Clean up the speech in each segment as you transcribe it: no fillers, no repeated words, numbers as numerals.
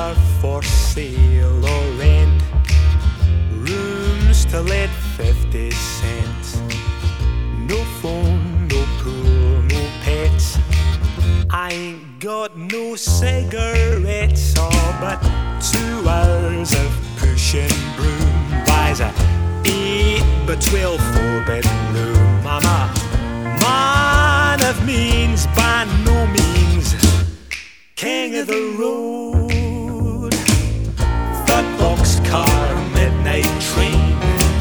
Trailer for sale or rent, rooms to let 50 cents. No phone, no pool, no pets. I ain't got no cigarettes, but 2 hours of pushing broom buys a 8 by 12 4-bedroom. I'm a man of means, by no means king of the road. Third boxcar, midnight train,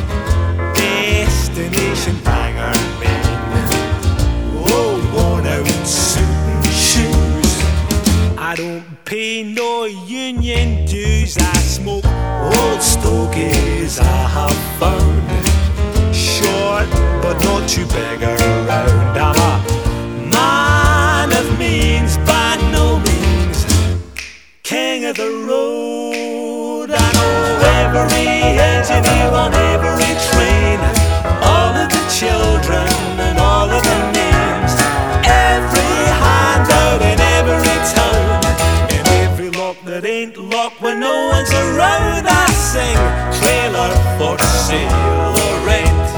destination Bangor, Maine. Oh, worn out suit and shoes. I don't pay no union dues. I smoke old stogies I have found, short but not too big around. I'm a man of means, by no means king of the road. I know every engineer on every train, all of the children and all of the names, every handout in every town, in every lock that ain't locked when no one's around. I sing trailer for sale or rent,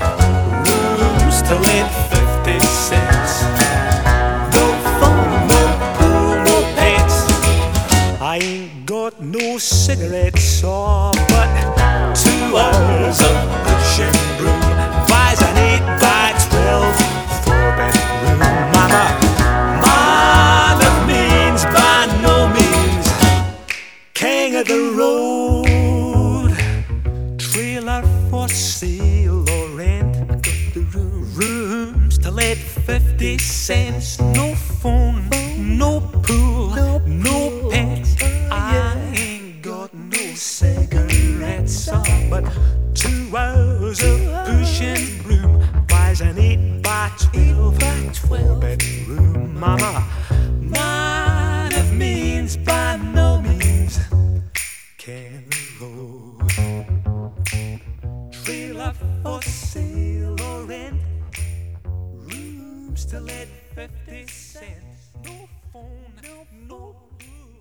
rooms to let 50 cents. No phone, no pool, no pets. I ain't got no cigarettes, but 2 hours of pushing broom buys an 8 by 12 4-bedroom. I'm a man of means, by no means king of the road. Trailer for sale or rent, rooms to let 50 cents. No phone, no pool, no pets. I ain't got no cigarettes, but 2 hours of pushing broom buys an 8 by 12 4-bedroom. I'm a man of means, by no means king of the road. Trailer for sale or rent, rooms to let 50 cents. No phone, no pool.